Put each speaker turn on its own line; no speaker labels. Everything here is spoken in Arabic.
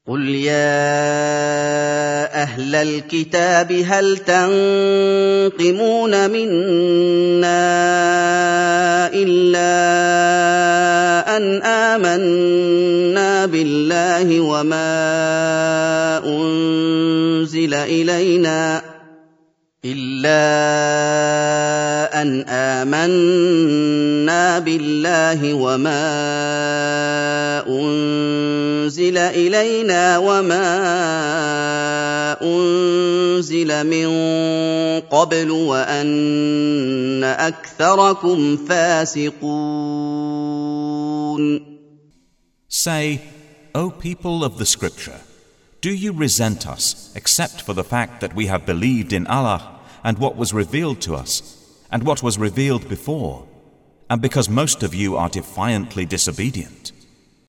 قل يا أهل الكتاب هل تنقمون منا إلا أن آمنا بالله وما أنزل إلينا وما أنزل من قبل وأن أكثركم فاسقون.
Say, O people of the Scripture, do you resent us except for the fact that we have believed in Allah and what was revealed to us and what was revealed before, and because most of you are defiantly disobedient?